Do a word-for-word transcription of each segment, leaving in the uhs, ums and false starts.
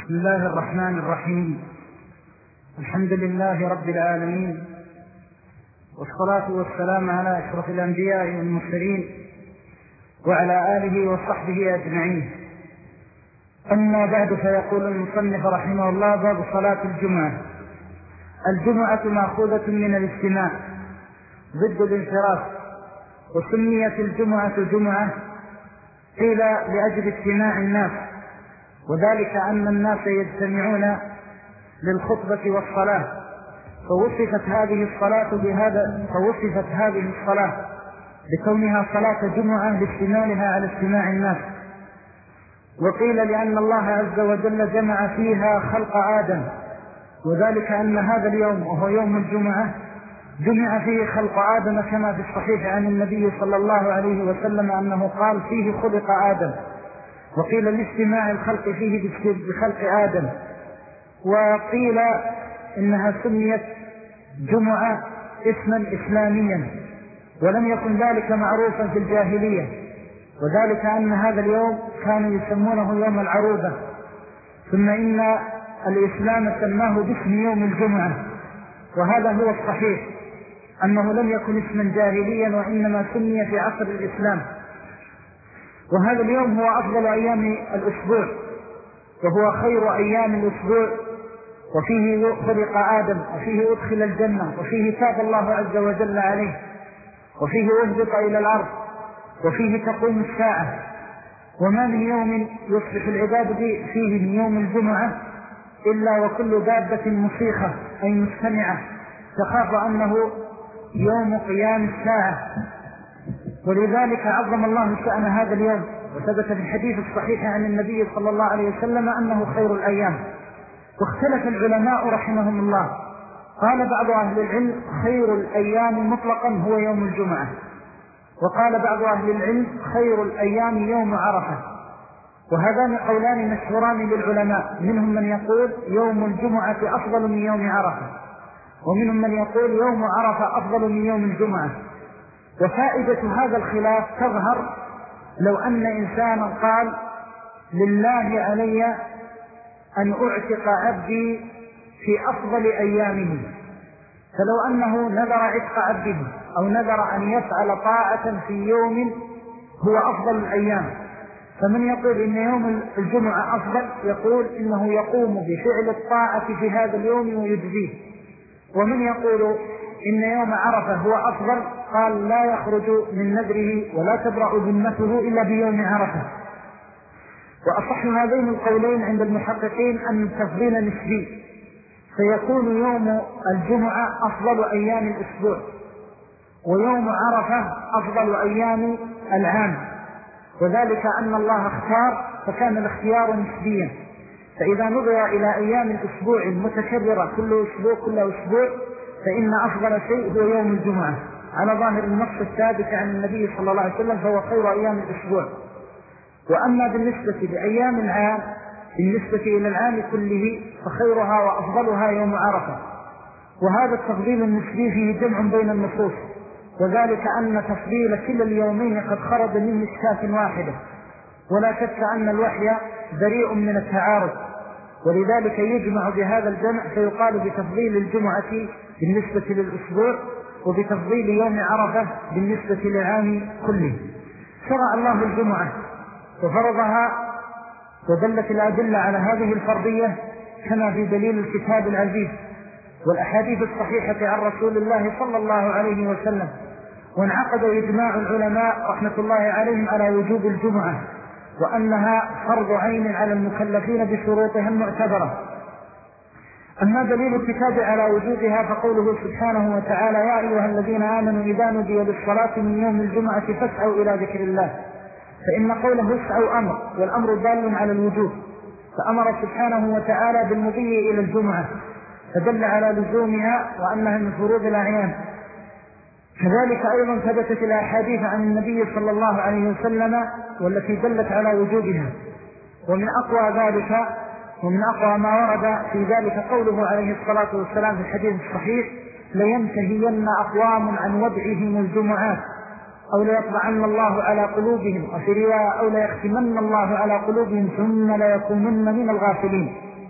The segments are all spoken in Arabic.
بسم الله الرحمن الرحيم. الحمد لله رب العالمين، والصلاة والسلام على أشرف الأنبياء والمرسلين وعلى آله وصحبه أجمعين. أما بعد، فيقول المصنف رحمه الله: باب صلاة الجمعة. الجمعة مأخوذة من الاجتماع ضد الانصراف، وسميت الجمعة جمعة قيل لأجل اجتماع الناس، وذلك أن الناس يجتمعون للخطبة والصلاة، فوصفت هذه الصلاة بهذا فوصفت هذه الصلاة بكونها صلاة جمعة لاجتماعها على اجتماع الناس. وقيل لأن الله عز وجل جمع فيها خلق آدم، وذلك أن هذا اليوم وهو يوم الجمعة جمع فيه خلق آدم، كما في الصحيح عن النبي صلى الله عليه وسلم أنه قال: فيه خلق آدم. وقيل لاجتماع الخلق فيه بخلق آدم. وقيل إنها سميت جمعة اسما إسلاميا، ولم يكن ذلك معروفا في الجاهلية، وذلك أن هذا اليوم كانوا يسمونه يوم العروبة، ثم إن الإسلام سماه باسم يوم الجمعة. وهذا هو الصحيح، أنه لم يكن اسما جاهليا، وإنما سمي في عصر الإسلام. وهذا اليوم هو أفضل أيام الأسبوع، وهو خير أيام الأسبوع، وفيه خلق آدم، وفيه أدخل الجنة، وفيه تاب الله عز وجل عليه، وفيه أهبط إلى الأرض، وفيه تقوم الساعة. وما من يوم يصبح العباد فيه من يوم الجمعة إلا وكل دابة مصيخة أي مستمعة تخاف أنه يوم قيام الساعة. ولذلك عظم الله شأن هذا اليوم، وثبت في الحديث الصحيح عن النبي صلى الله عليه وسلم أنه خير الأيام. واختلف العلماء رحمهم الله، قال بعض أهل العلم: خير الأيام مطلقا هو يوم الجمعة، وقال بعض أهل العلم: خير الأيام يوم عرفة. وهذان قولان مشهوران للعلماء، منهم من يقول يوم الجمعة أفضل من يوم عرفة، ومنهم من يقول يوم عرفة أفضل من يوم الجمعة. وفائدة هذا الخلاف تظهر لو أن إنسانا قال: لله علي أن أعتق عبدي في أفضل أيامه، فلو أنه نذر عتق عبده أو نذر أن يفعل طاعة في يوم هو أفضل الأيام، فمن يقول إن يوم الجمعة أفضل يقول إنه يقوم بفعل الطاعة في هذا اليوم ويجزيه. ومن يقول إن يوم عرفة هو أفضل قال لا يخرج من نذره ولا تبرأ ذمته إلا بيوم عرفة. وأصح هذين القولين عند المحققين أن التفضيل نسبي، فيكون يوم الجمعة أفضل أيام الأسبوع، ويوم عرفة أفضل أيام العام، وذلك أن الله اختار، فكان الاختيار نسبيا. فإذا نظر إلى أيام الأسبوع المتكررة كل أسبوع كل أسبوع فإن أفضل شيء هو يوم الجمعة على ظاهر النص الثابت عن النبي صلى الله عليه وسلم، فهو خير أيام الأسبوع. وأما بالنسبة لأيام العام، بالنسبة إلى العام كله، فخيرها وأفضلها يوم عرفة. وهذا التفضيل النسبي فيه جمع بين النصوص، وذلك أن تفضيل كلا اليومين قد خرج من مشكاة واحدة، ولا شك أن الوحي بريء من التعارض، ولذلك يجمع بهذا الجمع فيقال بتفضيل الجمعة بالنسبة للأسبوع، وبتفضيل يوم عرفة بالنسبة للعام كله. شرع الله الجمعة وفرضها، ودلت الأدلة على هذه الفرضية كما في دليل الكتاب العزيز والأحاديث الصحيحة عن رسول الله صلى الله عليه وسلم. وانعقد إجماع العلماء رحمة الله عليهم على وجوب الجمعة، وأنها فرض عين على المكلفين بشروطها المعتبرة. أما دليل الكتاب على وجودها فقوله سبحانه وتعالى: يا أيها الذين آمنوا إذا نودي للصلاة من يوم الجمعة فاسعوا إلى ذكر الله. فإن قوله اسعوا أمر، والأمر دال على الوجوب، فأمر سبحانه وتعالى بالمضي إلى الجمعة، فدل على لزومها وأنها من فروض الأعيان. كذلك أيضا ثبتت الأحاديث عن النبي صلى الله عليه وسلم والتي دلت على وجوبها. ومن أقوى ذلك ومن أقوى ما ورد في ذلك قوله عليه الصلاة والسلام في الحديث الصحيح: لينتهين أقوام عن وضعهم الجمعات أو ليطبعن الله على قلوبهم، وفي رواية أو ليختمن الله على قلوبهم ثم ليكونن من الغافلين.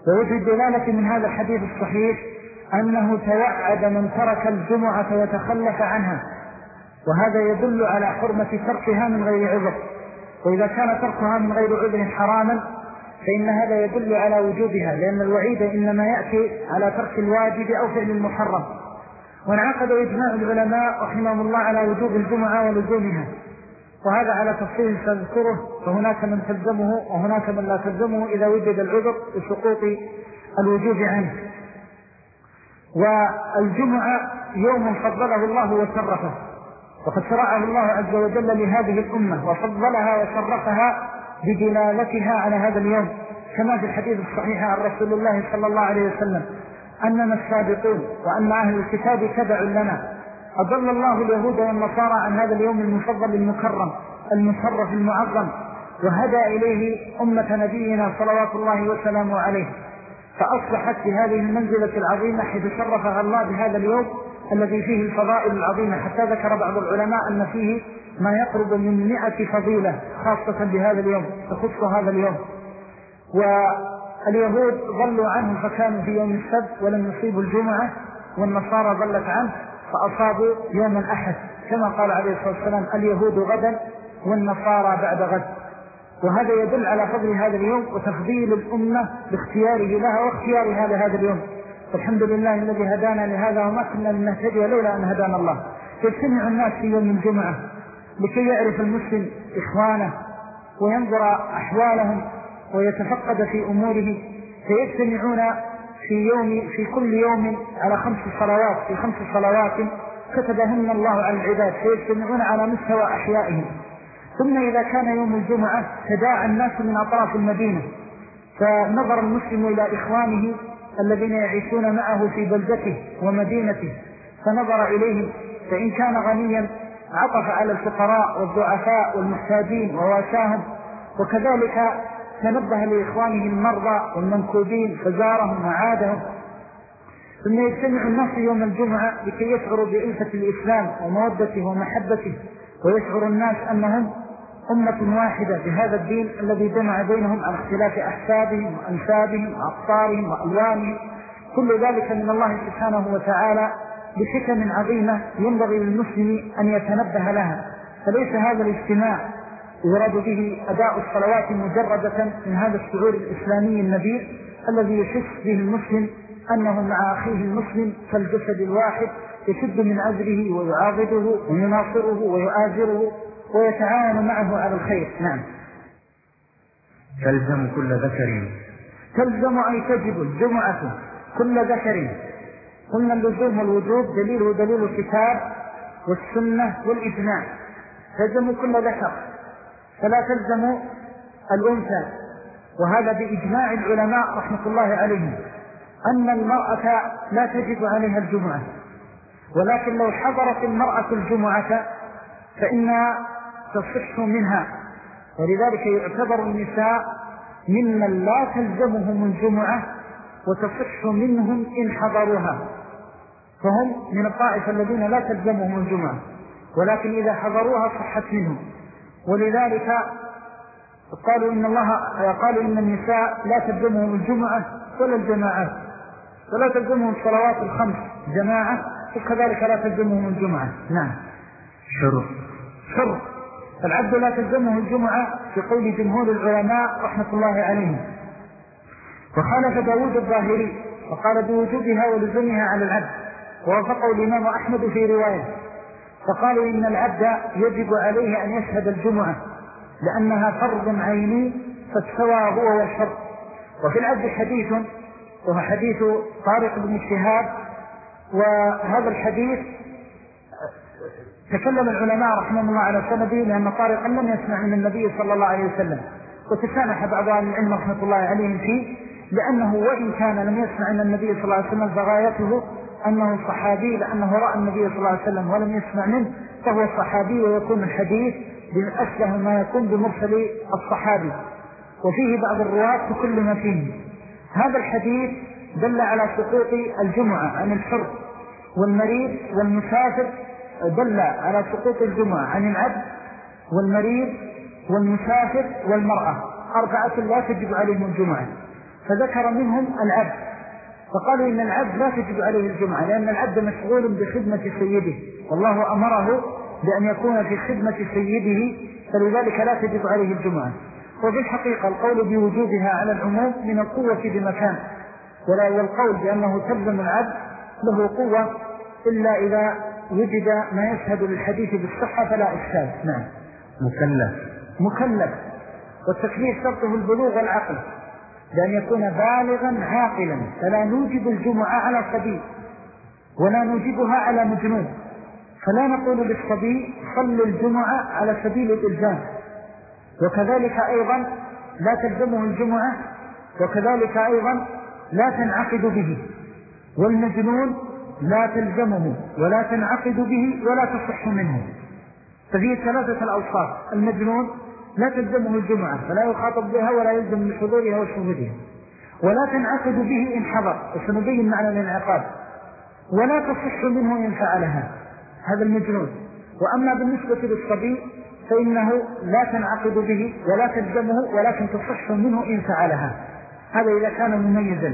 ووجه الدلالة من هذا الحديث الصحيح أنه توعد من ترك الجمعة ويتخلف عنها، وهذا يدل على حرمة تركها من غير عذر. وإذا كان تركها من غير عذر حراما فإن هذا يدل على وجوبها، لأن الوعيد إنما يأتي على ترك الواجب أو فعل المحرم. وانعقد إجماع العلماء رحمهم الله على وجوب الجمعة ولزومها، وهذا على تفصيل سنذكره، فهناك من تلزمه وهناك من لا تلزمه إذا وجد العذر بسقوط الوجوب عنه. والجمعة يوم فضله الله وشرفه، وقد شرعه الله عز وجل لهذه الأمة وفضلها وشرفها بدلالتها على هذا اليوم، كما في الحديث الصحيح عن رسول الله صلى الله عليه وسلم أننا السابقون وأن أهل الكتاب تبع لنا. أضل الله اليهود والنصارى عن هذا اليوم المفضل المكرم المشرف المعظم، وهدى إليه أمة نبينا صلوات الله وسلامه عليه، فأصبحت في هذه المنزلة العظيمة حيث شرفها الله بهذا اليوم الذي فيه الفضائل العظيمة، حتى ذكر بعض العلماء أن فيه ما يقرب من مئة فضيلة خاصة بهذا اليوم تخص هذا اليوم. واليهود ضلوا عنه فكانوا في يوم السبت ولم يصيبوا الجمعة، والنصارى ضلت عنه فأصابوا يوم الأحد، كما قال عليه الصلاة والسلام اليهود غدا والنصارى بعد غد. وهذا يدل على فضل هذا اليوم وتفضيل الأمة باختياره لها واختيارها لهذا اليوم. الحمد لله الذي هدانا لهذا وما كنا لنهتدي لولا أن هدانا الله. يجتمع الناس في يوم الجمعة لكي يعرف المسلم إخوانه وينظر أحوالهم ويتفقد في أموره، فيجتمعون في يوم في كل يوم على خمس صلوات في خمس صلوات كتبهن الله على العباد، فيجتمعون على مستوى أحيائهم. ثم إذا كان يوم الجمعة تداعى الناس من أطراف المدينة، فنظر المسلم إلى إخوانه الذين يعيشون معه في بلدته ومدينته، فنظر إليهم، فإن كان غنيا عطف على الفقراء والضعفاء والمحتاجين وواساهم، وكذلك تنبه لإخوانه المرضى والمنكوبين فزارهم وعادهم. ثم يجتمع الناس يوم الجمعة لكي يشعروا بألفة الإسلام ومودته ومحبته، ويشعر الناس أنهم أمة واحدة بهذا الدين الذي جمع بينهم على اختلاف أحسابهم وأنسابهم وأقطارهم وألوانهم. كل ذلك من الله سبحانه وتعالى بحكم عظيمة ينبغي للمسلم أن يتنبه لها. فليس هذا الاجتماع يراد به أداء الصلوات مجردة من هذا الشعور الإسلامي النبيل الذي يحس به المسلم أنه مع أخيه المسلم كالجسد الواحد، يشد من أجره ويعاضده ويناصره ويؤازره ويتعاون معه على الخير. نعم. تلزم كل ذكر. تلزم أي تجب الجمعة كل ذكر. قلنا اللزوم والوجوب دليله دليل الكتاب والسنة والإجماع. تلزم كل ذكر فلا تلزم الأنثى، وهذا بإجماع العلماء رحمة الله عليهم أن المرأة لا تجب عليها الجمعة، ولكن لو حضرت المرأة الجمعة فإنها تصح منها، ولذلك يعتبر النساء ممن لا تلزمهم الجمعة وتصح منهم إن حضروها، فهم من الطائفة الذين لا تلزمهم الجمعة، ولكن إذا حضروها صحت منهم. ولذلك قالوا إن الله قالوا إن النساء لا تلزمهم الجمعة ولا الجماعات، ولا تلزمهم الصلوات الخمس جماعة، وكذلك لا تلزمهم الجمعة. نعم. شرط شرط العبد لا تلزمه الجمعة في قول جمهور العلماء رحمة الله عليهم. وخالف داود الظاهري وقال بوجوبها ولزومها على العبد، ووافقه الإمام أحمد في رواية، فقالوا إن العبد يجب عليه أن يشهد الجمعة لأنها فرض عيني فاستوى هو والشرط. وفي العبد حديث وهو حديث طارق بن الشهاب، وهذا الحديث تكلم العلماء رحمه الله على سنده لأن طارقا لم يسمع من النبي صلى الله عليه وسلم، وتسامح بعض أهل العلم رحمة الله عليهم فيه، لأنه وإن كان لم يسمع من النبي صلى الله عليه وسلم فغايته أنه صحابي، لأنه رأى النبي صلى الله عليه وسلم ولم يسمع منه فهو صحابي، ويكون الحديث بأشبه ما يكون بمرسل الصحابي، وفيه بعض الرواة كل ما فيه. هذا الحديث دل على سقوط الجمعة عن الحر والمريض والمسافر، دل على سقوط الجمعة عن العبد والمريض والمسافر والمرأة، أربعة لا تجب عليهم الجمعة. فذكر منهم العبد، فقالوا إن العبد لا تجب عليه الجمعة لأن العبد مشغول بخدمة سيده، والله أمره بأن يكون في خدمة سيده، فلذلك لا تجب عليه الجمعة. وبالحقيقة القول بوجوبها على العموم من القوة بمكان، ولا والقول بأنه تلزم العبد له قوة إلا إذا وجد ما يشهد للحديث بالصحة فلا إشكال. نعم. مكلف مكلف، والتكليف شرطه البلوغ والعقل، لأن يكون بالغا عاقلا، فلا نوجب الجمعة على صبي ولا نوجبها على مجنون، فلا نقول للصبي صل الجمعة على سبيل الإلزام، وكذلك أيضا لا تلزمه الجمعة، وكذلك أيضا لا تنعقد به، والمجنون لا تلزمه ولا تنعقد به ولا تصح منه. ففيه ثلاثة الأوصاف: المجنون لا تلزمه الجمعة فلا يخاطب بها ولا يلزم من حضورها وشهودها، ولا تنعقد به إن حضر وسنبين معنى الانعقاد، ولا تصح منه إن فعلها، هذا المجنون. وأما بالنسبة للصبي فإنه لا تنعقد به ولا تلزمه ولكن تصح منه إن فعلها، هذا إذا كان مميزا.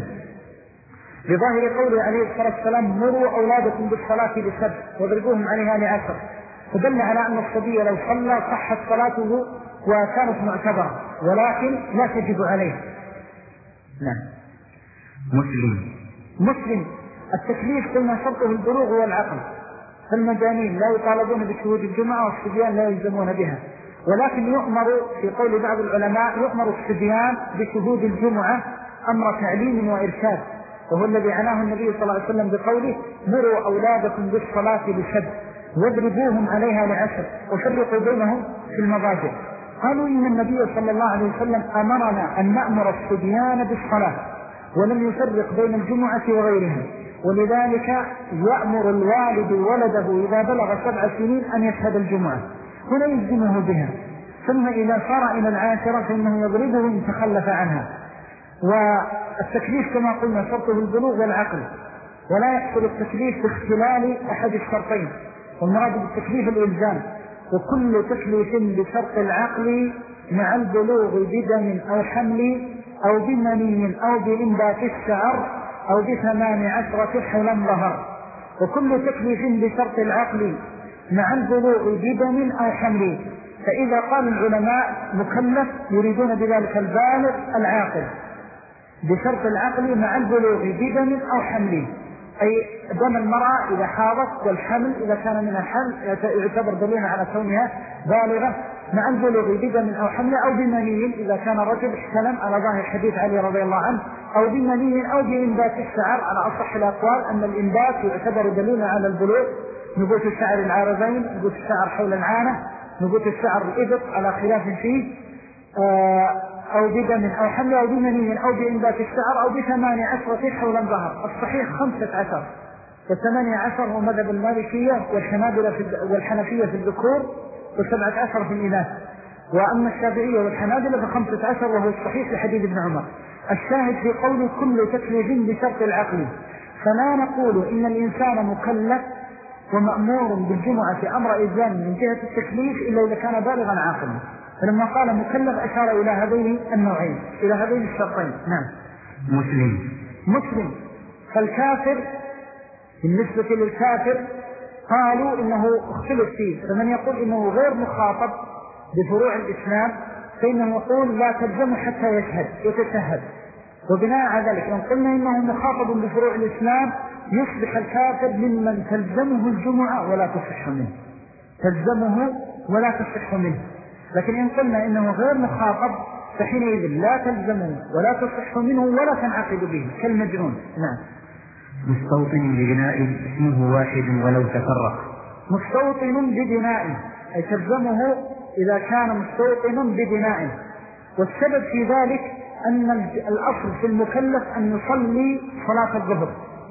بظاهر قوله عليه الصلاة والسلام: مروا أولادكم بالصلاة لسبع واضربوهم عليها لعشر، فدل على أن الصبي لو صلى صحت صلاته وكانت معتبرة، ولكن لا تجب عليه. نعم. مسلم مسلم التكليف قلنا شرطه البلوغ والعقل، فالمجانين لا يطالبون بشهود الجمعة والصبيان لا يلزمون بها، ولكن يؤمر في قول بعض العلماء يؤمر الصبيان بشهود الجمعة أمر تعليم وإرشاد، وهو الذي عناه النبي صلى الله عليه وسلم بقوله: مروا أولادكم بالصلاة لسبع واضربوهم عليها لعشر وفرقوا بينهم في المضاجع. قالوا إن النبي صلى الله عليه وسلم أمرنا أن نأمر الصبيان بالصلاة ولم يفرق بين الجمعة وغيرها، ولذلك يأمر الوالد ولده إذا بلغ سبع سنين أن يشهد الجمعة ولا يلزمه بها، ثم إذا صار إلى العاشرة فإنه يضربه إن تخلف عنها. والتكليف كما قلنا شرطه البلوغ والعقل، ولا يحصل التكليف باختلال أحد الشرطين، والمراد بالتكليف الإلزام، وكل تكليف بشرط العقل مع البلوغ بدم أو حمل أو بمني أو بإنبات الشعر أو بثمان عشرة حولا ظهر، وكل تكليف بشرط العقل مع البلوغ بدم أو حمل. فإذا قال العلماء مكلف يريدون بذلك البالغ العاقل بشرط العقل مع البلوغ بدم أو حمل، أي دم المرأة إذا حاضت والحمل إذا كان من الحمل يعتبر دليلا على كونها بالغة مع البلوغ بدم أو حمل، أو بمني إذا كان رجل احتلم على ظاهر حديث علي رضي الله عنه، أو بمني أو بإنبات الشعر على أصح الأقوال أن الإنبات يعتبر دليلا على البلوغ، نبوت الشعر العارضين، نبوت الشعر حول العانة، نبوت الشعر الإبط على خلاف فيه، أو بدم أو حمل أو بمني أو بإنبات الشعر أو بثمانية عشرة حولا ظهر. الصحيح خمسة عشر، والثمانية عشر هو مذهب المالكية والحنفية في الذكور، وسبعة عشر في الإناث. وأما الشافعية والحنابلة فخمسة عشر، وهو الصحيح لحديث ابن عمر. الشاهد في قول كل تكليف بشرط العقل، فلا نقول إن الإنسان مكلف ومأمور بالجمعة في أمر إلزام من جهة التكليف إلا إذا كان بالغا عاقلا، فلما قال مكلف أشار إلى هذين النوعين، إلى هذين الشرطين. نعم. مسلم مسلم فالكافر بالنسبة للكافر قالوا إنه اختلف فيه، فمن يقول إنه غير مخاطب بفروع الإسلام فإنه يقول لا تلزم حتى يشهد يتشهد، وبناء على ذلك إن قلنا إنه مخاطب بفروع الإسلام يصبح الكافر ممن تلزمه الجمعة ولا تصح منه، تلزمه ولا تصح منه. لكن إن قلنا إنه غير مخاطب فحينئذ لا تلزمه ولا تصح منه ولا تنعقد به كالمجنون. نعم. مستوطن ببناء اسمه واحد ولو تفرق. مستوطن ببناء أي تلزمه إذا كان مستوطن ببناء، والسبب في ذلك أن الأصل في المكلف أن يصلي صلاة الظهر،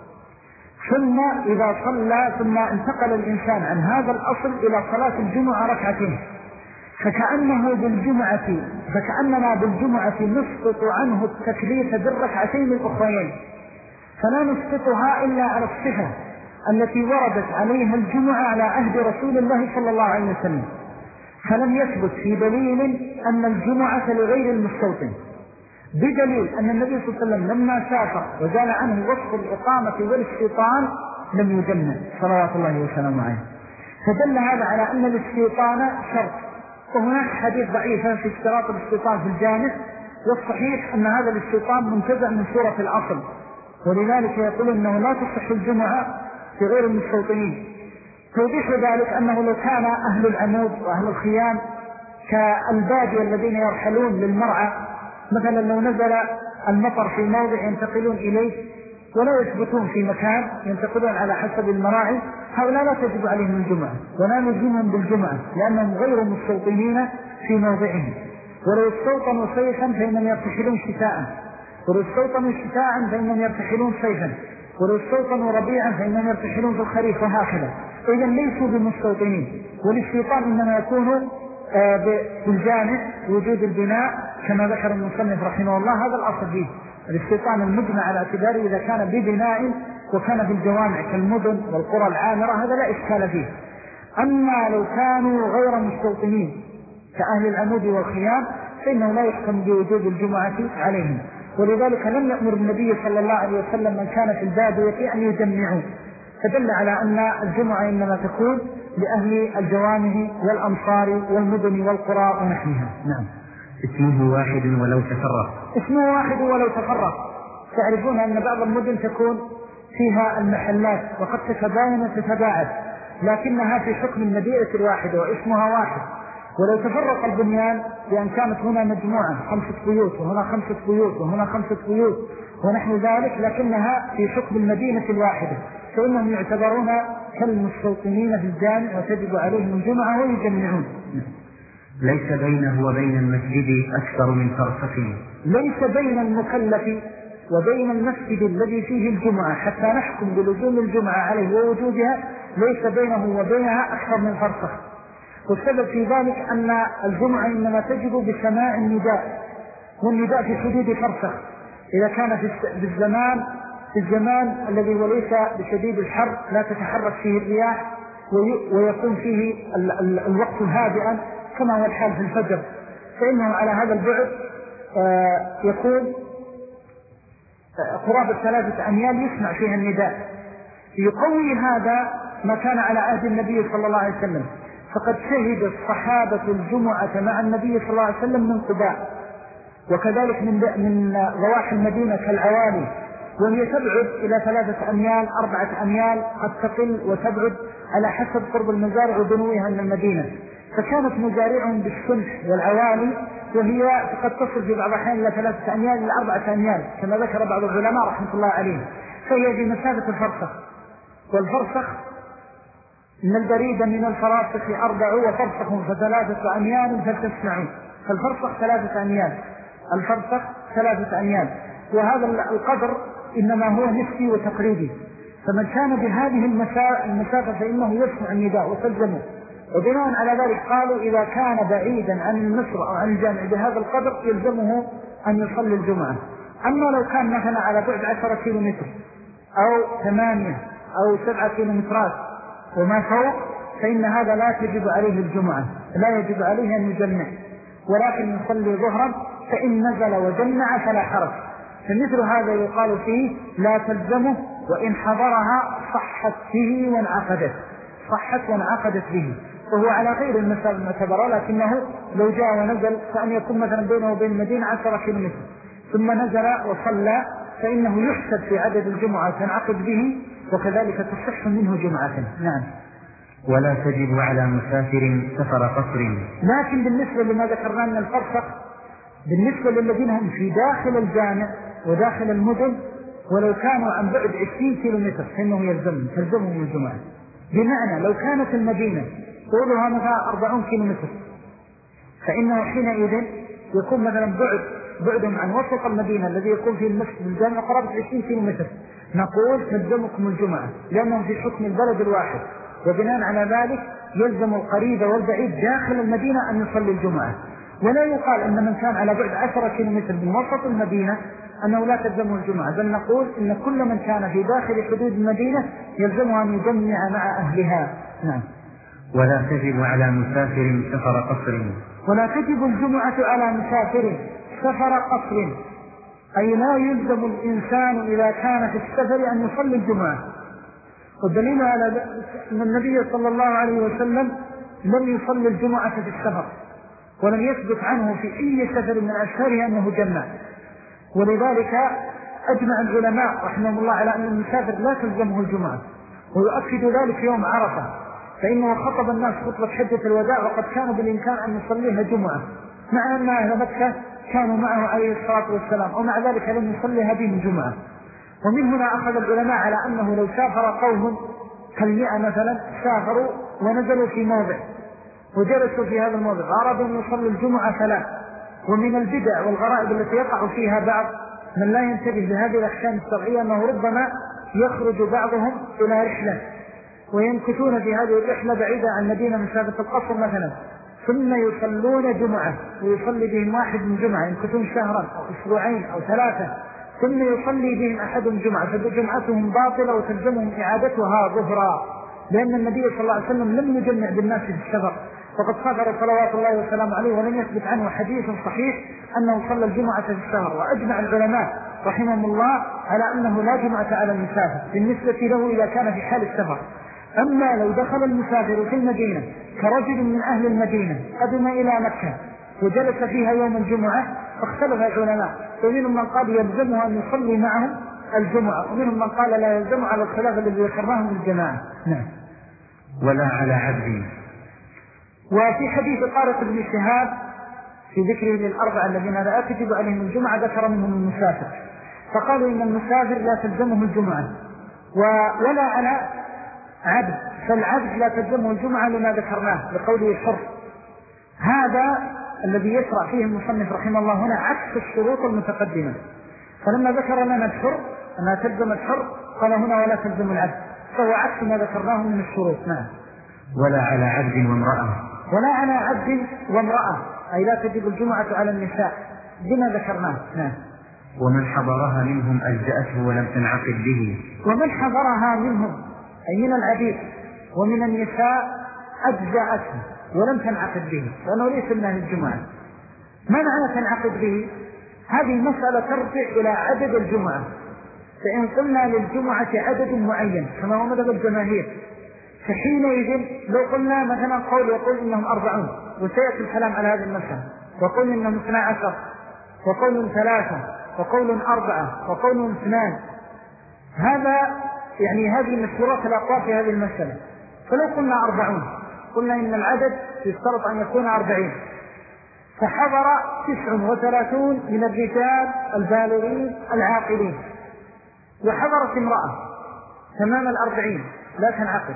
ثم إذا صلى ثم انتقل الإنسان عن هذا الأصل إلى صلاة الجمعة ركعتين، فكأنه بالجمعة فكأننا بالجمعة نسقط عنه التكليف بالركعتين الأخرين، فلا نسقطها إلا على الصفة التي وردت عليها الجمعة على عهد رسول الله صلى الله عليه وسلم، فلم يثبت في دليل أن الجمعة لغير المستوطن، بدليل أن النبي صلى الله عليه وسلم لما سافر وزال عنه وصف الإقامة والاستيطان لم يجمع صلوات الله وسلامه عليه. فدل هذا على أن الاستيطان شرط، وهناك حديث ضعيف في اشتراط الاستيطان في الجامع، والصحيح أن هذا الاستيطان منتزع من سورة الأصل، ولذلك يقول أنه لا تصح الجمعة في غير المستوطنين. توضيح ذلك أنه لو كان أهل العمود وأهل الخيام كالبادية الذين يرحلون للمرعى، مثلا لو نزل المطر في موضع ينتقلون إليه ولا يثبتون في مكان ينتقلون على حسب المراعي، هؤلاء لا تجب عليهم الجمعة ولا نلزمهم بالجمعة لأنهم غير مستوطنين في موضعهم. ولو استوطنوا صيفا فإنهم يرتحلون شتاء، ولو استوطنوا شتاء فإنهم يرتحلون صيفا، ولو استوطنوا ربيعا فإنهم يرتحلون في الخريف، وهكذا. إذا ليسوا بمستوطنين، والاستيطان إنما يكون بالجامع وجود البناء كما ذكر المصنف رحمه الله. هذا الأصل فيه الاستيطان المجمع على اعتباره إذا كان ببناء وكان في الجوامع كالمدن والقرى العامرة، هذا لا إشكال فيه. أما لو كانوا غير مستوطنين كأهل العمود والخيام فإنه لا يحكم بوجود الجمعة عليهم، ولذلك لم يأمر النبي صلى الله عليه وسلم من كان في البادية أن يجمعوا، فدل على أن الجمعة إنما تكون لأهل الجوامع والأمصار والمدن والقرى ونحوها. نعم. اسمه واحد ولو تفرق. اسمه واحد ولو تفرق. تعرفون أن بعض المدن تكون فيها المحلات وقد تتباين وتتباعد، لكنها في حكم المدينة الواحدة واسمها واحد. ولو تفرق البنيان بأن كانت هنا مجموعة خمسة بيوت وهنا خمسة بيوت وهنا خمسة بيوت ونحو ذلك، لكنها في حكم المدينة الواحدة، فإنهم يعتبرون كالمستوطنين في الجامع وتجب عليهم الجمعة ويجمعون. ليس بينه وبين المسجد أكثر من فرسخ. ليس بين المكلف وبين المسجد الذي فيه الجمعة حتى نحكم بلزوم الجمعة عليه ووجودها، ليس بينه وبينها أكثر من فرسخ. والسبب في ذلك أن الجمعة إنما تجب بسماع النداء، والنداء في حدود فرسخ. إذا كان في الزمان في الزمان الذي وليس بشديد الحر لا تتحرك فيه الرياح ويكون فيه الوقت هادئا كما هو الحال في الفجر، فإنه على هذا البعد يكون قرابة ثلاثة أميال يسمع فيها النداء. يقوي هذا ما كان على عهد النبي صلى الله عليه وسلم، فقد شهد الصحابة الجمعة مع النبي صلى الله عليه وسلم من قباء، وكذلك من من ضواحي المدينة كالعوالي، وهي تبعد إلى ثلاثة أميال أربعة أميال، قد تقل وتبعد على حسب قرب المزارع وبنوها من المدينة. فكانت مزارعهم بالسنح والعوالي، وهي قد تصل في بعض الأحيان إلى ثلاثة أميال إلى أربعة أميال كما ذكر بعض العلماء رحمة الله عليهم، فهي في مسافة الفرسخ. والفرسخ إن البريد من الفراسخ أربع وفرسخ فثلاثة أميال فلتسمعوا، فالفرسخ ثلاثة أميال، الفرسخ ثلاثة أميال، وهذا القدر إنما هو نسبي وتقريبي، فمن كان بهذه المسافة فإنه يسمع النداء وتلزمه. وبناء على ذلك قالوا إذا كان بعيدا عن المصر أو عن الجامع بهذا القدر يلزمه أن يصلي الجمعة. أما لو كان مثلا على بعد عشرة كيلو متر أو ثمانية أو سبعة كيلو مترات وما فوق فإن هذا لا تجب عليه الجمعة، لا يجب عليه أن يجمع، ولكن يصلي ظهرا، فإن نزل وجمع فلا حرج. فمثل هذا يقال فيه لا تلزمه، وإن حضرها صحت به وانعقدت صحت وانعقدت به، وهو على غير المثال المعتبر، لكنه لو جاء ونزل فأن يكون مثلا بينه وبين المدينة عشرة كيلومتر ثم نزل وصلى فإنه يحسب في عدد الجمعة تنعقد به، وكذلك تصح منه جمعة. نعم. ولا تجب على مسافر سفر قصر. لكن بالنسبة لما ذكرنا من الفرسخ، بالنسبة للذين هم في داخل الجامع وداخل المدن ولو كانوا عن بعد عشرين كيلومتر فإنه يلزم تلزمهم الجمعة. بمعنى لو كانت المدينة طولها مثلا أربعون كيلومتر فإنه حينئذ يكون مثلا بعد بعدهم عن وسط المدينة الذي يكون فيه المسجد الجامع قرابة عشرين كيلومتر، نقول تلزمكم الجمعة لأنهم في حكم البلد الواحد، وبناء على ذلك يلزم القريب والبعيد داخل المدينة أن يصلي الجمعة. ولا يقال أن من كان على بعد عشرة كيلومتر من وسط المدينة أنه لا تلزمه الجمعة، بل نقول إن كل من كان في داخل حدود المدينة يلزمه أن يجمع مع أهلها. نعم. ولا تجب على مسافر سفر قصر. ولا تجب الجمعة على مسافر سفر قصر، أي لا يلزم الإنسان إذا كان في السفر أن يصلي الجمعة. والدليل على أن النبي صلى الله عليه وسلم لم يصلي الجمعة في السفر، ولم يثبت عنه في أي سفر من أسفاره أنه جمع. ولذلك أجمع العلماء رحمهم الله على أن المسافر لا تلزمه الجمعة، ويؤكد ذلك يوم عرفة، فإنه خطب الناس خطبة حجة الوداع وقد كانوا بالإمكان أن يصليها جمعة، مع أن أهل مكة كانوا معه عليه الصلاة والسلام، ومع ذلك لم يصليها بهم جمعة. ومن هنا أخذ العلماء على أنه لو سافر قوم كالمئة مثلا، سافروا ونزلوا في موضع وجلسوا في هذا الموضع أرادوا أن يصلوا الجمعة فلا. ومن البدع والغرائب التي يقع فيها بعض من لا ينتبه بهذه الأحكام الشرعية أنه ربما يخرج بعضهم إلى رحلة وينكثون في هذه الرحلة بعيدة عن مدينة مسافة القصر مثلا، ثم يصلون جمعة ويصلي بهم واحد من جمعة، ينكثون شهرا أو أسبوعين أو ثلاثة، ثم يصلي بهم أحدهم جمعة، فجمعتهم باطلة وتلزمهم إعادتها ظهرا، لأن النبي صلى الله عليه وسلم لم يجمع بالناس في السفر، وقد سافر صلوات الله والسلام عليه ولم يثبت عنه حديث صحيح أنه صلى الجمعة في السفر. وأجمع العلماء رحمهم الله على أنه لا جمعة على المسافر بالنسبة له إذا كان في حال السفر. أما لو دخل المسافر في المدينة كرجل من أهل المدينة قدم إلى مكة وجلس فيها يوم الجمعة، فاختلف العلماء، ومنهم من قال يلزمه أن يصلي معهم الجمعة، ومنهم من قال لا يلزمه على الخلاف الذي ذكرناه من الجماعة. نعم. ولا على عبد. وفي حديث طارق بن شهاب في ذكره للأربعة الذين لا تجب عليهم الجمعة ذكر منهم المسافر، فقالوا إن المسافر لا تلزمه الجمعة، ولا على عبد، فالعبد لا تلزمه الجمعة لما ذكرناه لقوله الحر. هذا الذي يشرع فيه المصنف رحمه الله هنا عكس الشروط المتقدمة، فلما ذكر لنا الحر أنها تلزم الحر قال هنا ولا تلزم العبد، فهو عكس ما ذكرناه من الشروط. نعم. ولا على عبد وامرأة. ولا على عبد وامرأة، أي لا تجب الجمعة على النساء بما ذكرناه. نعم. ومن حضرها منهم أجزأته ولم تنعقد به. ومن حضرها منهم أي من العبيد ومن النساء أجزأته ولم تنعقد به، لأنه ليس من أهل الجمعة. ما معنى تنعقد به؟ هذه المسألة ترجع إلى عدد الجمعة، فإن قلنا للجمعة عدد معين كما هو مذهب الجماهير، فحينئذ لو قلنا مثلا قول يقول إنهم أربعون، وسيأتي الكلام على هذه المسألة، وقول إنهم اثنا عشر، وقول ثلاثة، وقول أربعة، وقول اثنان، هذا يعني هذه مشهورات الأقوال في هذه المسألة. فلو قلنا أربعون قلنا إن العدد يشترط أن يكون أربعين، فحضر تسع وثلاثون من الرجال البالغين العاقلين، وحضرت امرأة تمام الأربعين لا تنعقد.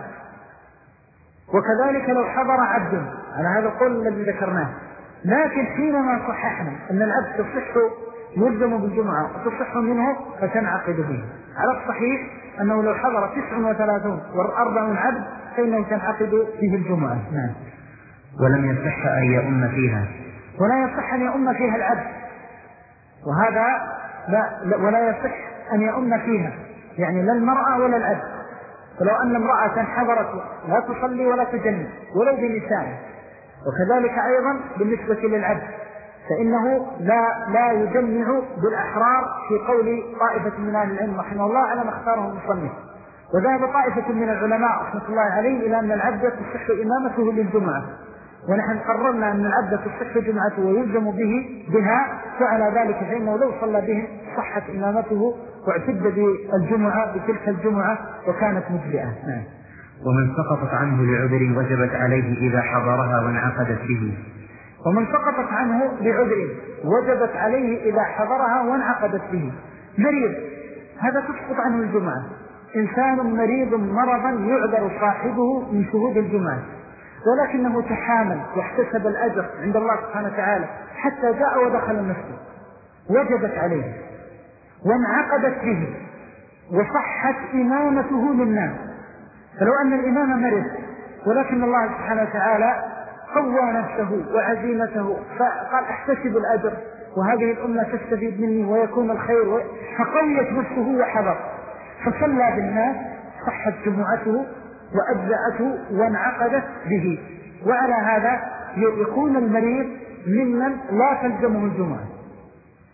وكذلك لو حضر عبد على هذا القول الذي ذكرناه، لكن حينما صححنا أن العبد تصح يلزم بالجمعة وتصح منه فتنعقد به، على الصحيح أنه لو حضر تسع وثلاثون والأربعون عبد فإنه تنعقد به الجمعة. نعم. ولم يصح أن يؤم فيها. ولا يصح أن يؤم فيها العبد، وهذا لا ولا يصح أن يؤم فيها، يعني لا المرأة ولا العبد. فلو أن امرأة حضرت لا تصلي ولا تجنب ولو بنساء، وكذلك أيضا بالنسبة للعبد فإنه لا لا يجمع بالأحرار في قول طائفة من أهل العلم رحمه الله على ما اختاره المصنف. وذهب طائفة من العلماء رحمة الله عليه إلى أن العبد تصح إمامته للجمعة، ونحن قررنا أن العبد تصح جمعته ويلزم به بها، فعلى ذلك فإنه لو صلى بهم صحت إمامته واعتد بالجمعة بتلك الجمعة وكانت مجزئة. نعم. ومن سقطت عنه لعذر وجبت عليه إذا حضرها وانعقدت به. ومن سقطت عنه لعذر وجبت عليه إذا حضرها وانعقدت به. مريض هذا تسقط عنه الجمعة، إنسان مريض مرضا يعذر صاحبه من شهود الجمعة، ولكنه تحامل واحتسب الأجر عند الله سبحانه وتعالى حتى جاء ودخل المسجد، وجبت عليه وانعقدت به وصحت إمامته للناس. فلو أن الإمام مرض ولكن الله سبحانه وتعالى قوى نفسه وعزيمته فقال احتسب الأجر وهذه الأمة تستفيد مني ويكون الخير، فقويت نفسه وحضر فصلى بالناس، صحت جمعته وأجزأته وانعقدت به. وعلى هذا يكون المريض ممن لا تلزمه الجمعة،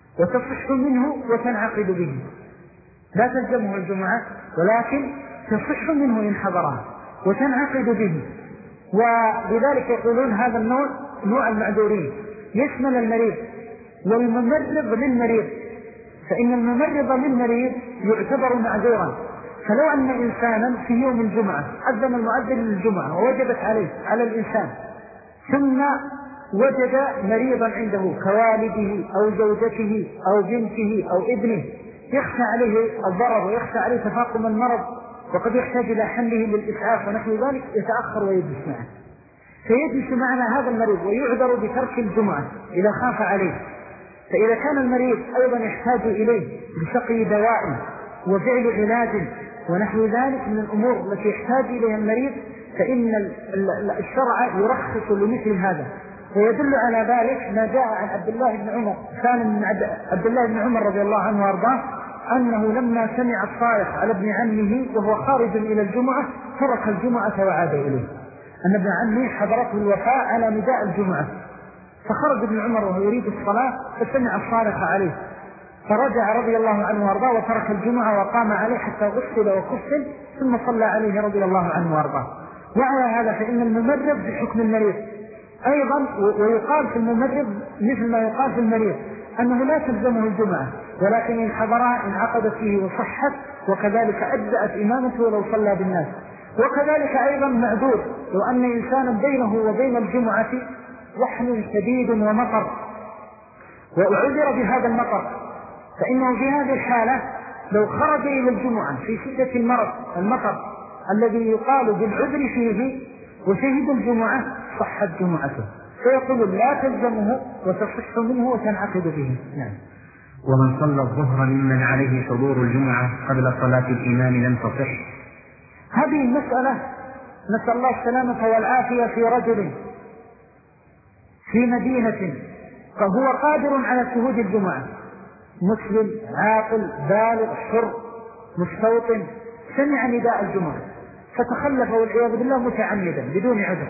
وتصح منه وتنعقد به، لا تلزمه الجمعة ولكن تصح منه إن حضرها وتنعقد به. ولذلك يقولون هذا النوع نوع المعذورين، يشمل المريض والممرض للمريض، فإن الممرض للمريض يعتبر معذورا. فلو أن إنسانا في يوم الجمعة أذن المؤذن للجمعة ووجبت عليه على الإنسان، ثم وجد مريضا عنده كوالده أو زوجته أو بنته أو ابنه يخشى عليه الضرر ويخشى عليه تفاقم المرض وقد يحتاج إلى حمله للإسعاف ونحو ذلك، يتأخر ويجلس معه، فيجلس معنا هذا المريض ويعذر بترك الجمعة إذا خاف عليه. فإذا كان المريض أيضا يحتاج إليه لسقي دواء وفعل علاج ونحو ذلك من الأمور التي يحتاج إليها المريض، فإن الشرع يرخص لمثل هذا. ويدل على ذلك ما جاء عن عبد الله بن عمر، كان من عبد الله بن عمر رضي الله عنه وارضاه أنه لما سمع الصائح على ابن عمه وهو خارج إلى الجمعة ترك الجمعة وعاد إليه، أن ابن عمه حضرته الوفاة على نداء الجمعة، فخرج ابن عمر وهو يريد الصلاة فسمع الصالح عليه فرجع رضي الله عنه وارضاه وترك الجمعة وقام عليه حتى غسل وكفل ثم صلى عليه رضي الله عنه وارضاه. وعلى هذا فإن الممرض بحكم المريض أيضا، ويقال في الممرض مثل ما يقال في المريض أنه لا تلزمه الجمعة ولكن إن حضرها انعقدت فيه وصحت، وكذلك أجزأت إمامته ولو صلى بالناس. وكذلك أيضا معذور لو أن إنسانا بينه وبين الجمعة وحل شديد ومطر وأعذر بهذا المطر، فإنه في هذه الحالة لو خرج إلى الجمعة في شدة المرض المطر الذي يقال بالعذر فيه وشهد الجمعة صحت جمعته، فيقول لا تلزمه وتصح منه وتنعقد به. نعم. ومن صلى الظهر ممن عليه حضور الجمعة قبل صلاة الإمام لم تصح. هذه المسألة نسأل الله السلامة والعافية في رجل في مدينة فهو قادر على شهود الجمعة، مسلم عاقل بالغ حر مستوطن، سمع نداء الجمعة فتخلف والعياذ بالله متعمدا بدون عذر،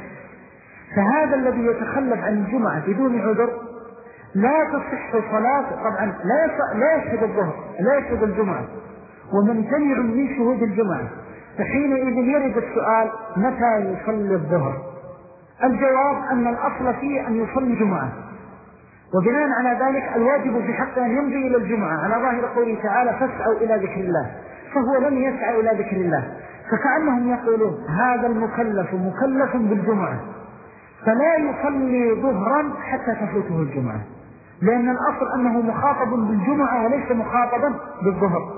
فهذا الذي يتخلف عن الجمعة بدون عذر لا تصح صلاة. طبعا لا لا يشهد الظهر لا يشهد الجمعة وممتنع من شهود الجمعة، فحينئذ يرد السؤال متى يصلي الظهر؟ الجواب أن الأصل فيه أن يصلي جمعة، وبناء على ذلك الواجب في حقه أن يمضي إلى الجمعة على ظاهر قوله تعالى فاسعوا إلى ذكر الله، فهو لم يسعى إلى ذكر الله، فكأنهم يقولون هذا المكلف مكلف بالجمعة فلا يصلي ظهرا حتى تفوته الجمعة، لأن الأصل أنه مخاطب بالجمعة وليس مخاطبا بالظهر،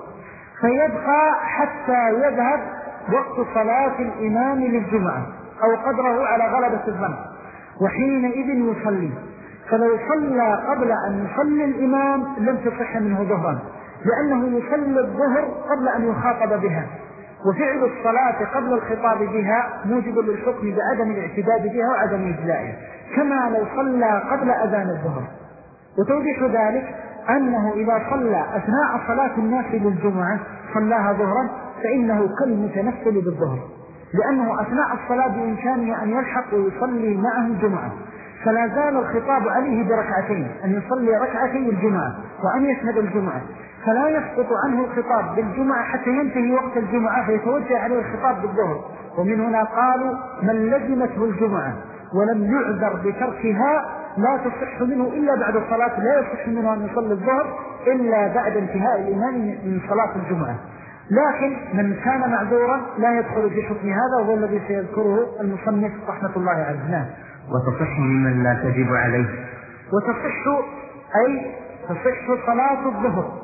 فيبقى حتى يذهب وقت صلاة الإمام للجمعة أو قدره على غلبة الظن، وحينئذ يصلي. فلو صلى قبل أن يصلي الإمام لم تصح منه ظهرا، لأنه يصلي الظهر قبل أن يخاطب بها، وفعل الصلاة قبل الخطاب بها موجب للحكم بعدم الاعتداد بها وعدم إجلائها، كما لو صلى قبل أذان الظهر. وتوضيح ذلك أنه إذا صلى أثناء صلاة الناس للجمعة صلاها ظهرا فإنه كالمتنفل بالظهر، لأنه أثناء الصلاة بإمكانه أن يلحق ويصلي معه الجمعة، فلا زال الخطاب عليه بركعتين أن يصلي ركعتين الجمعة وأن يشهد الجمعة، فلا يسقط عنه الخطاب بالجمعة حتى ينتهي وقت الجمعة فيتوجه عليه الخطاب بالظهر. ومن هنا قالوا من لزمته الجمعة ولم يعذر بتركها لا تصح منه إلا بعد الصلاة، لا يصح منه أن يصلي الظهر إلا بعد انتهاء الإمام من صلاة الجمعة. لكن من كان معذورا لا يدخل في حكم هذا، وهو الذي سيذكره المصنف رحمة الله عليه. وتصح ممن لا تجب عليه. وتصح أي تصح صلاة الظهر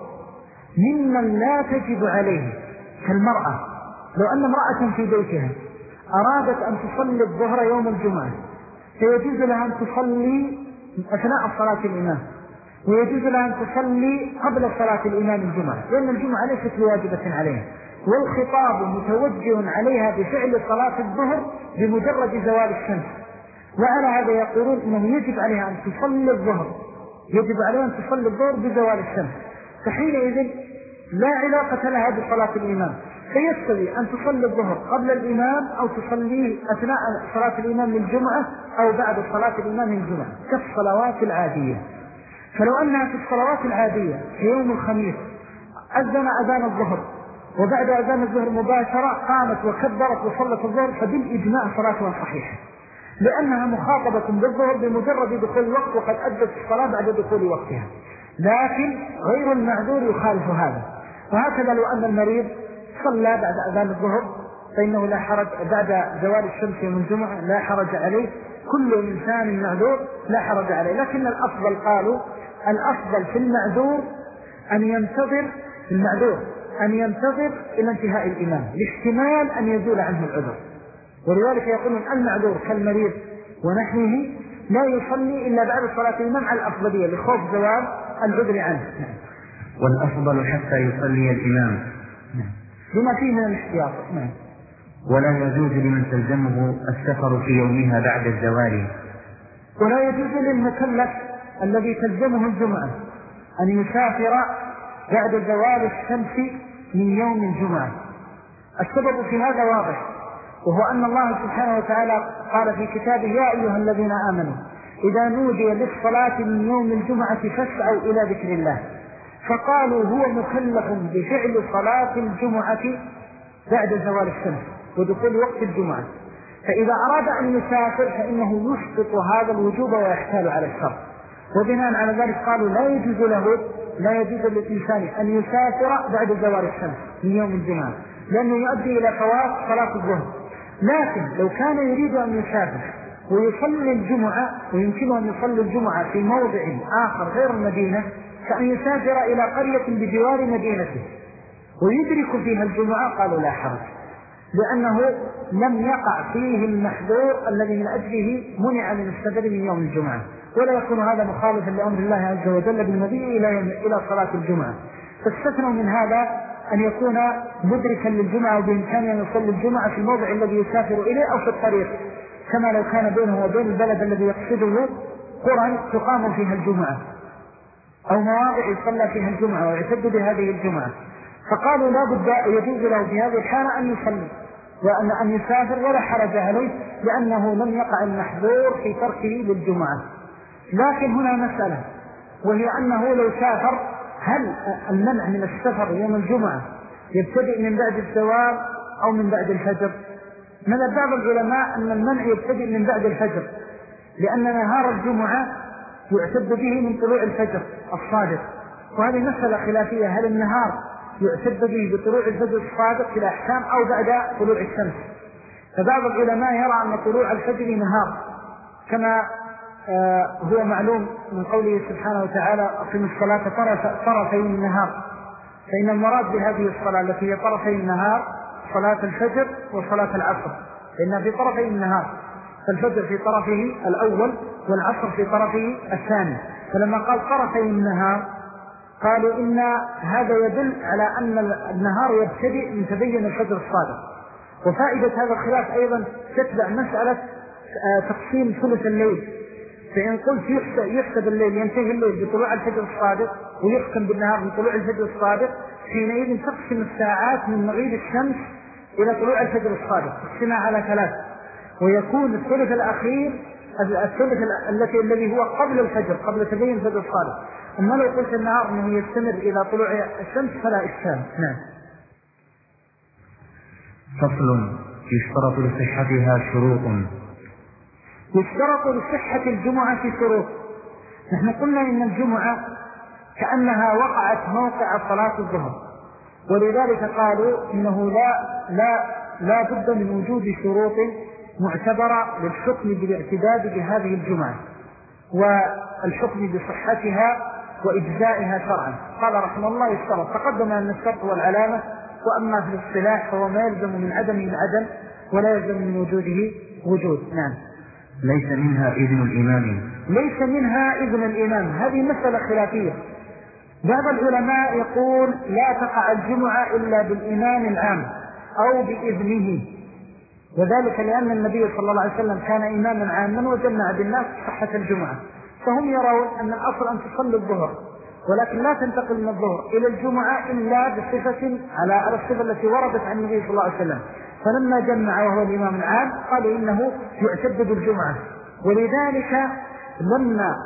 ممن لا تجب عليه، كالمرأة لو أن امرأة في بيتها أرادت أن تصلي الظهر يوم الجمعة فيجوز لها أن تصلي أثناء صلاة الإمام، ويجوز لها أن تصلي قبل صلاة الإمام الجمعة، لأن الجمعة ليست بواجبة عليها، والخطاب متوجه عليها بفعل صلاة الظهر بمجرد زوال الشمس. وعلى هذا يقولون إنه يجب عليها أن تصلي الظهر يجب عليها أن تصلي الظهر بزوال الشمس، فحينئذ لا علاقة لها بصلاة الإمام، فيستوي أن تصلي الظهر قبل الإمام أو تصليه أثناء صلاة الإمام للجمعة أو بعد صلاة الإمام للجمعة كالصلوات العادية. فلو أنها في الصلوات العادية في يوم الخميس أذن أذان الظهر وبعد أذان الظهر مباشرة قامت وكبرت وصلت الظهر، فبالإجماع صلاتها صحيحة، لأنها مخاطبة بالظهر بمجرد دخول الوقت وقد أدت الصلاة بعد دخول وقتها. لكن غير المعذور يخالف هذا. وهكذا لو أن المريض صلى بعد أذان الظهر فإنه لا حرج، بعد زوال الشمس يوم الجمعة لا حرج عليه، كل إنسان معذور لا حرج عليه. لكن الأفضل قالوا الأفضل في المعذور أن ينتظر المعذور أن ينتظر إلى انتهاء الإمام لاحتمال أن يزول عنه العذر. ولذلك يقولون المعذور كالمريض ونحوه لا يصلي إلا بعد صلاة الإمام على الأفضلية لخوف زوال العذر عنه. والأفضل حتى يصلي الإمام بما فيه من الاحتياط. ولا يجوز لمن تلزمه السفر في يومها بعد الزوال. ولا يجوز للمكلف الذي تلزمه الجمعة أن يسافر بعد زوال الشمس من يوم الجمعة. السبب في هذا واضح، وهو أن الله سبحانه وتعالى قال في كتابه: يا أيها الذين آمنوا إذا نودي للصلاة من يوم الجمعة فاسعوا إلى ذكر الله. فقالوا هو مكلف بفعل صلاة الجمعة بعد زوال الشمس ودخول وقت الجمعة، فإذا أراد أن يسافر فإنه يسقط هذا الوجوب ويحتال على الشر. وبناء على ذلك قالوا لا يجوز له لا يجوز للإنسان أن يسافر بعد زوال الشمس من يوم الجمعة، لأنه يؤدي إلى فوات صلاة الظهر. لكن لو كان يريد أن يسافر ويصلي الجمعة، ويمكنه أن يصلي الجمعة في موضع آخر غير المدينة، كأن يسافر إلى قرية بجوار مدينته ويدرك فيها الجمعة، قالوا لا حرج، لأنه لم يقع فيه المحظور الذي من أجله منع من السفر من يوم الجمعة، ولا يكون هذا مخالفا لأمر الله عز وجل بالنبي إلى إلى صلاة الجمعة. فاستثنوا من هذا أن يكون مدركا للجمعة وبإمكانه أن يصلي الجمعة في الموضع الذي يسافر إليه أو في الطريق، كما لو كان بينه وبين البلد الذي يقصده قرى تقام فيها الجمعة أو مواضع يصلى فيها الجمعة ويعتد بهذه الجمعة. فقالوا لا بد يجوز له في هذه الحالة أن يصلي وأن أن يسافر ولا حرج عليه، لأنه لم يقع المحظور في تركه للجمعة. لكن هنا مسألة، وهي أنه لو سافر هل المنع من السفر يوم الجمعة يبتدئ من بعد الزوال أو من بعد الفجر؟ من بعض العلماء أن المنع يبتدئ من بعد الفجر، لأن نهار الجمعة يعتد به من طلوع الفجر الصادق، وهذه مسألة خلافية، هل النهار يعتد به بطلوع الفجر الصادق في الأحكام أو بعد طلوع الشمس؟ فبعض العلماء يرى أن طلوع الفجر نهار، كما آه هو معلوم من قوله سبحانه وتعالى: أقم الصلاة طرفي النهار، فإن المراد بهذه الصلاة التي هي طرفي النهار صلاة الفجر وصلاة العصر، لأنها في طرفي النهار، فالفجر في طرفه الأول والعصر في طرفه الثاني. فلما قال طرفي النهار قالوا إن هذا يدل على أن النهار يبتدئ من تبين الفجر الصادق. وفائدة هذا الخلاف أيضا تتبع مسألة تقسيم ثلث الليل، فإن قلت يحسب الليل ينتهي الليل بطلوع الفجر الصادق ويختم بالنهار من طلوع الفجر الصادق، حينئذ تقسم الساعات من مغيب الشمس إلى طلوع الفجر الصادق تقسمها على ثلاث، ويكون الثلث الأخير الثلث التي الذي هو قبل الفجر قبل تبين الفجر الصادق. أما لو قلت النهار أنه يستمر إلى طلوع الشمس فلا إشكال. نعم. فصل: يشترط لصحتها شروط. يشترط لصحة الجمعة في شروط. نحن قلنا إن الجمعة كأنها وقعت موقع صلاة الظهر، ولذلك قالوا إنه لا لا لا بد من وجود شروط معتبرة للحكم بالاعتداد بهذه الجمعة والحكم بصحتها وإجزائها شرعا. قال رحمه الله: يشترط. تقدم أن الشرط والعلامة، وأما في الاصطلاح فهو ما يلزم من عدمه العدم ولا يلزم من وجوده وجود. نعم. ليس منها إذن الإمام. ليس منها إذن الإمام، هذه مسألة خلافية. بعض العلماء يقول لا تقع الجمعة إلا بالإمام العام أو بإذنه، وذلك لأن النبي صلى الله عليه وسلم كان إماما عاما وجمع بالناس صحة الجمعة، فهم يرون أن الأصل أن تصلي الظهر، ولكن لا تنتقل من الظهر إلى الجمعة إلا بصفة على الصفة التي وردت عن النبي صلى الله عليه وسلم. فلما جمع وهو الإمام العام قالوا إنه يعتد بالجمعة، ولذلك لما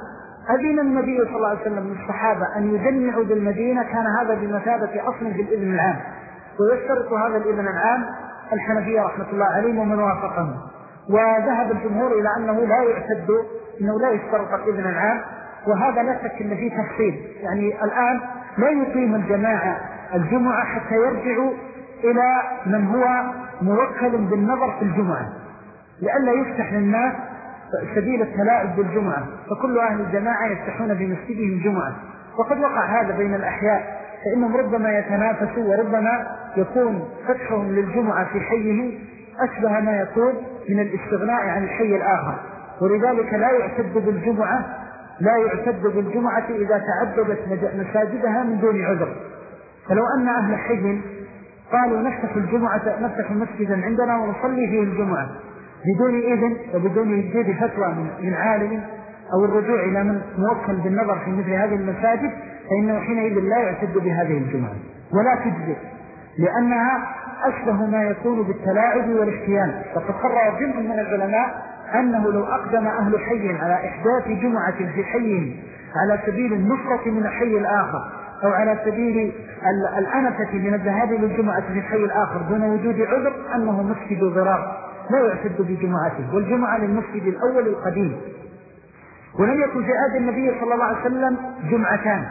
أذن النبي صلى الله عليه وسلم للصحابة أن يجمعوا بالمدينة كان هذا بمثابة أصل في الإذن العام، ويشترط هذا الإذن العام الحنفية رحمة الله عليهم ومن وافقهم. وذهب الجمهور إلى أنه لا يعتد، إنه لا يشترط الإذن العام، وهذا لا شك أن فيه تفصيل. يعني الآن لا يقيم الجماعة الجمعة حتى يرجعوا إلى من هو موكل بالنظر في الجمعة، لئلا يفتح للناس سبيل التلاعب بالجمعة، فكل أهل الجماعة يفتحون في مسجدهم جمعة. وقد وقع هذا بين الأحياء، فإنهم ربما يتنافسوا، وربما يكون فتحهم للجمعة في حيهم أشبه ما يكون من الاستغناء عن الحي الآخر. ولذلك لا يعتد بالجمعة لا يعتد بالجمعة إذا تعددت مساجدها من دون عذر. فلو أن أهل حي قالوا نفتح الجمعة نفتح مسجدا عندنا ونصلي فيه الجمعة بدون إذن وبدون وجود فتوى من عالم أو الرجوع إلى من موكل بالنظر في مثل هذه المساجد، فإنه حينئذ لا يعتد بهذه الجمعة ولا تجزئ، لأنها أشبه ما يكون بالتلاعب والاحتيال. فقد قرر جمع من العلماء أنه لو أقدم أهل حي على إحداث جمعة في حيهم على سبيل النصرة من الحي الآخر أو على سبيل الأنفة من الذهاب للجمعة في الحي الآخر دون وجود عذر، أنه مسجد ضرار لا يعتد بجمعته، والجمعة للمسجد الأول القديم. ولم يكن في عهد النبي صلى الله عليه وسلم جمعتان،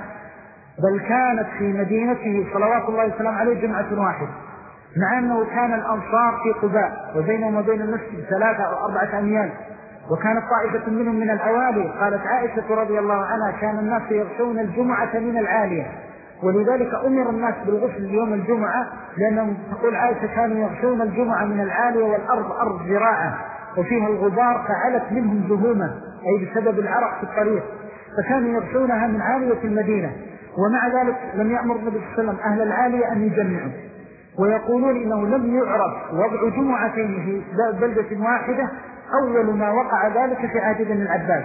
بل كانت في مدينته صلوات الله وسلامه عليه جمعة واحدة، مع أنه كان الأنصار في قباء وبينهم وبين المسجد ثلاثة أو أربعة أميال، وكانت طائفة منهم من العوالي. قالت عائشة رضي الله عنها كان الناس يغشون الجمعة من العالية، ولذلك أمر الناس بالغسل يوم الجمعة، لأنهم تقول عائشة كانوا يغشون الجمعة من العالية والأرض أرض زراعة وفيها الغبار فعلت منهم زهومة، أي بسبب العرق في الطريق، فكانوا يغشونها من عالية المدينة. ومع ذلك لم يأمر النبي صلى الله عليه وسلم أهل العالية أن يجمعوا، ويقولون إنه لم يعرف وضع جمعتين في بلدة واحدة أول ما وقع ذلك في عهد بن العباس،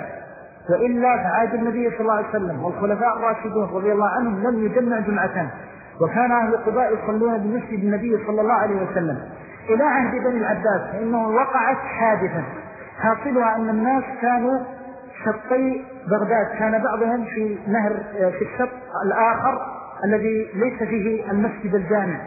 وإلا في عهد النبي صلى الله عليه وسلم والخلفاء الراشدون رضي الله عنهم لم يجمع جمعتان. وكان أهل قباء يصلون بمسجد النبي صلى الله عليه وسلم إلى عهد بن العباس، فإنه وقعت حادثة حاصلها أن الناس كانوا شطي بغداد، كان بعضهم في نهر في الشط الآخر الذي ليس فيه المسجد الجامع،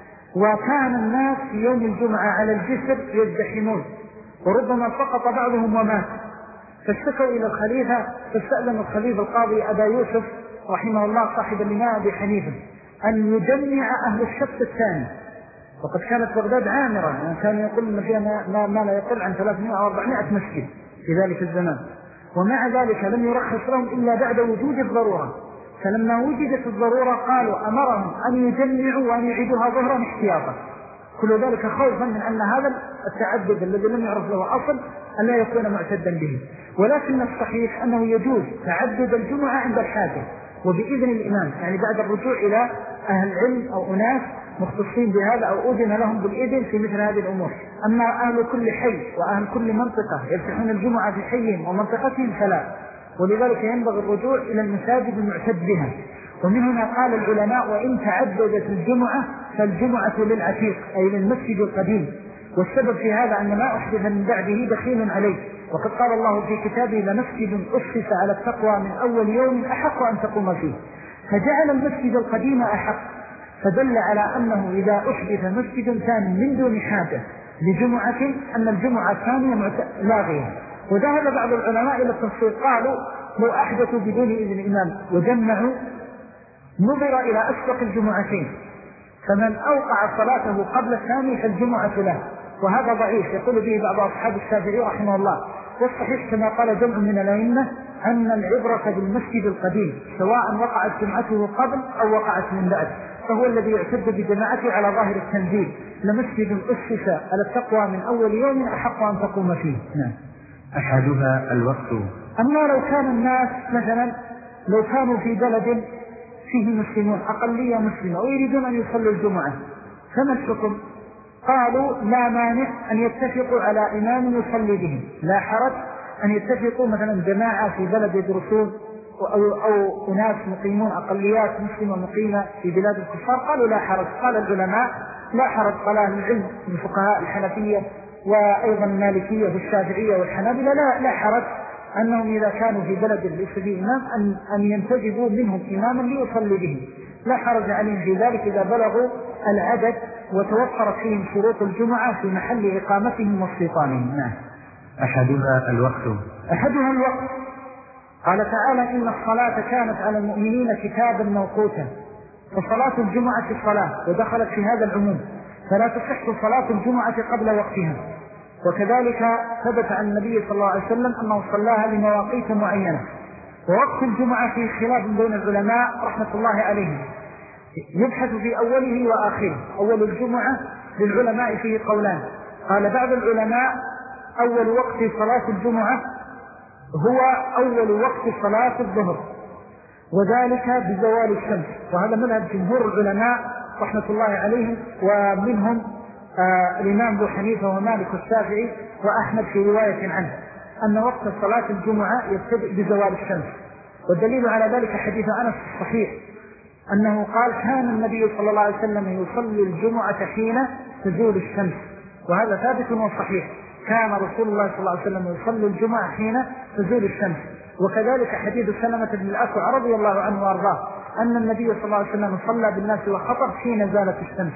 وكان الناس في يوم الجمعة على الجسر يزدحمون، وربما سقط بعضهم ومات، فاشتكوا إلى الخليفة، فاستأذن الخليفة القاضي أبا يوسف رحمه الله صاحب الإمام أبي حنيفة أن يجمع أهل الشط الثاني. وقد كانت بغداد عامرة، يعني كان يقول أن فيها ما, ما لا يقل عن ثلاثمائة أو أربعمائة مسجد في ذلك الزمان، ومع ذلك لم يرخص لهم إلا بعد وجود الضرورة. فلما وجدت الضرورة قالوا أمرهم أن يجمعوا وأن يعيدوها ظهرا احتياطا، كل ذلك خوفا من أن هذا التعدد الذي لم يعرف له أصل أن لا يكون معتدا به. ولكن الصحيح أنه يجوز تعدد الجمعة عند الحاجة وبإذن الإمام، يعني بعد الرجوع إلى أهل العلم أو أناس مختصين بهذا أو أذن لهم بالإذن في مثل هذه الأمور. أما أهل كل حي وأهل كل منطقة يفتحون الجمعة في حيهم ومنطقتهم فلا، ولذلك ينبغي الرجوع إلى المساجد المعتد بها. ومن هنا قال العلماء وإن تعددت الجمعة فالجمعة للعتيق أي للمسجد القديم، والسبب في هذا أن ما أحدث من بعده دخيل عليه. وقد قال الله في كتابه لمسجد أسس على التقوى من أول يوم أحق أن تقوم فيه، فجعل المسجد القديم أحق، فدل على أنه إذا أحدث مسجد ثاني من دون حاجة لجمعة أن الجمعة الثانية لاغية. وذهب بعض العلماء إلى التفصيل، قالوا لو أحدثوا بدون إذن الإمام وجمعوا نظر إلى أسبق الجمعتين، فمن أوقع صلاته قبل الثاني فالجمعة له، وهذا ضعيف يقول به بعض أصحاب الشافعي رحمه الله. والصحيح كما قال جمع من الأئمة أن العبرة بالمسجد القديم سواء وقعت جمعته قبل أو وقعت من بعد، فهو الذي يعتد بجماعته على ظاهر التنزيل لمسجد أسس على التقوى من أول يوم أحق أن تقوم فيه. نعم. أحدها الوقت. أما لو كان الناس مثلا لو كانوا في بلد فيه مسلمون أقلية مسلمة ويريدون أن يصلوا الجمعة فما الحكم؟ قالوا لا مانع أن يتفقوا على إمام يصلي بهم، لا حرج أن يتفقوا مثلا جماعة في بلد يدرسون أو, أو أناس مقيمون أقليات مسلمة مقيمة في بلاد الكفار، قالوا لا حرج. قال العلماء لا حرج، قال أهل العلم من فقهاء الحنفية وأيضا المالكية والشافعية والحنابلة لا, لا حرج أنهم إذا كانوا في بلد ليس فيه إمام أن, أن ينتجبوا منهم إماما ليصلي بهم، لا حرج عليهم في ذلك إذا بلغوا العدد وتوفرت فيهم شروط الجمعة في محل إقامتهم واستيطانهم. نعم. أحدها الوقت أحدها الوقت قال تعالى إن الصلاة كانت على المؤمنين كتابا موقوتا، فصلاة الجمعة الصلاة ودخلت في هذا العموم، فلا تصح صلاة الجمعة قبل وقتها. وكذلك ثبت عن النبي صلى الله عليه وسلم أنه صلاها لمواقيت معينة. ووقت الجمعة فيه خلاف بين العلماء رحمة الله عليهم، يبحث في أوله وآخره. أول الجمعة للعلماء فيه قولان، قال بعض العلماء أول وقت صلاة الجمعة هو أول وقت صلاة الظهر، وذلك بزوال الشمس، وهذا مذهب جمهور العلماء رحمة الله عليهم، ومنهم آه الإمام أبو حنيفة ومالك والشافعي وأحمد في رواية عنه أن وقت صلاة الجمعة يبتدئ بزوال الشمس. والدليل على ذلك حديث أنس الصحيح أنه قال كان النبي صلى الله عليه وسلم يصلي الجمعة حين تزول الشمس، وهذا ثابت وصحيح، كان رسول الله صلى الله عليه وسلم يصلي الجمعة حين تزول الشمس. وكذلك حديث سلمة بن الأكوع رضي الله عنه وارضاه أن النبي صلى الله عليه وسلم صلى بالناس وخطب حين زالت الشمس.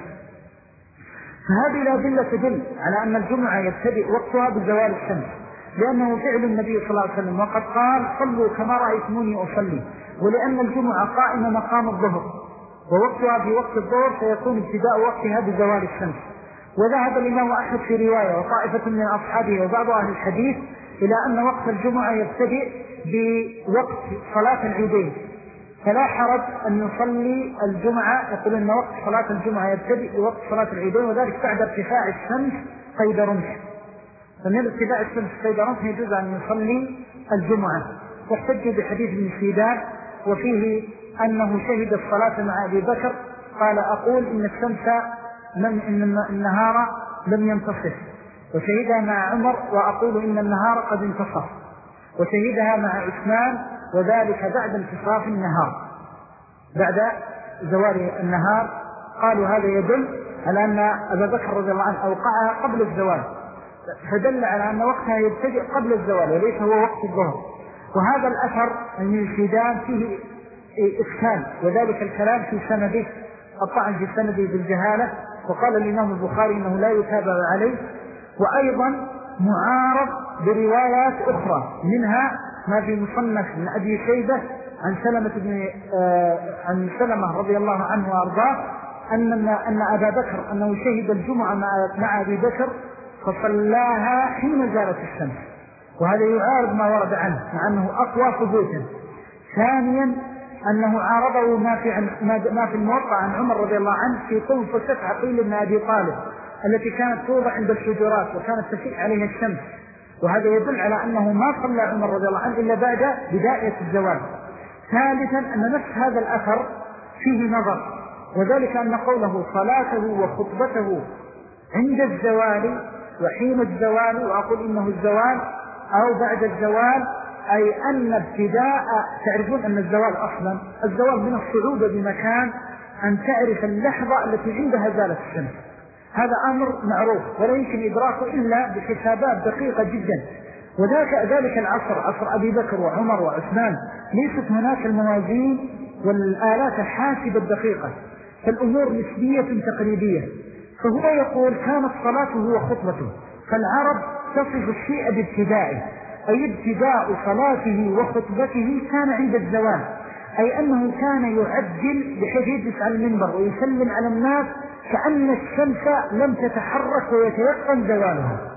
فهذه الأدلة تدل على أن الجمعة يبتدئ وقتها بزوال الشمس، لأنه فعل النبي صلى الله عليه وسلم، وقد قال صلوا كما رأيتموني أصلي، ولأن الجمعة قائمة مقام الظهر، ووقتها في وقت الظهر سيكون ابتداء وقتها بزوال الشمس. وذهب الإمام أحمد في رواية وطائفة من أصحابه وبعض أهل الحديث إلى أن وقت الجمعة يبتدئ بوقت صلاة العيدين، فلا حرج أن يصلي الجمعة، يقول أن وقت صلاة الجمعة يبتدئ بوقت صلاة العيدين، وذلك بعد ارتفاع الشمس قيد رمح، فمن ارتفاع الشمس قيد رمح يجوز أن يصلي الجمعة. واحتج بحديث ابن سيدان وفيه أنه شهد الصلاة مع أبي بكر، قال أقول إن الشمس لم إن النهار لم ينتصف، وشهدها مع عمر وأقول إن النهار قد انتصف، وشهدها مع عثمان وذلك بعد انتصاف النهار، بعد زوال النهار. قالوا هذا يدل على أن أبا بكر رضي الله عنه أوقعها قبل الزوال، فدل على أن وقتها يبتدئ قبل الزوال وليس هو وقت الظهر. وهذا الأثر من الشيدان فيه إشكال، وذلك الكلام في سنده، الطعن في سنده بالجهالة، وقال الإمام البخاري إنه لا يتابع عليه، وأيضا معارض بروايات أخرى، منها ما في مصنف من أبي شيبة عن سلمة بن آه عن سلمة رضي الله عنه وأرضاه أن أن أبا بكر أنه شهد الجمعة مع مع أبي بكر فصلاها حين زالت الشمس، وهذا يعارض ما ورد عنه مع أنه أقوى ثبوتا. ثانيا أنه عارضه ما في عن ما في الموطأ عن عمر رضي الله عنه في طنفة عقيل بن أبي طالب التي كانت توضع عند الشجرات وكانت تشع عليها الشمس، وهذا يدل على أنه ما صلى عمر رضي الله عنه إلا بعد بداية الزوال. ثالثا أن نفس هذا الأثر فيه نظر، وذلك أن قوله صلاته وخطبته عند الزوال وحين الزوال، وأقول إنه الزوال أو بعد الزوال، أي أن ابتداء، تعرفون أن الزوال أصلا الزوال من الصعود بمكان أن تعرف اللحظة التي عندها زالت الشمس، هذا أمر معروف ولا يمكن إدراكه إلا بحسابات دقيقة جدا. وذلك ذلك العصر عصر أبي بكر وعمر وعثمان ليست هناك الموازين والآلات الحاسبة الدقيقة، فالأمور نسبية تقريبية. فهو يقول كانت صلاته وخطبته، فالعرب تصف الشيء بابتدائه، أي ابتداء صلاته وخطبته كان عند الزوال، أي أنه كان يعجل بحيث يجلس على المنبر ويسلم على الناس كأن الشمس لم تتحرك ويتيقن زوالها.